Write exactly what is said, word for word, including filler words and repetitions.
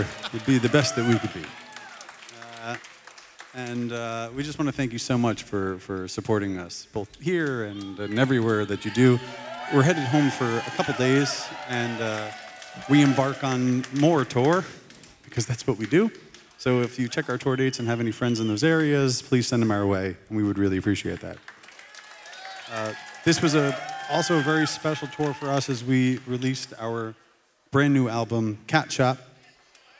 would be the best that we could be. Uh, and uh, we just want to thank you so much for, for supporting us, both here and, and everywhere that you do. We're headed home for a couple days, and uh, we embark on more tour, because that's what we do. So if you check our tour dates and have any friends in those areas, please send them our way, and we would really appreciate that. Uh, this was a, also a very special tour for us as we released our brand new album, Cat Shop.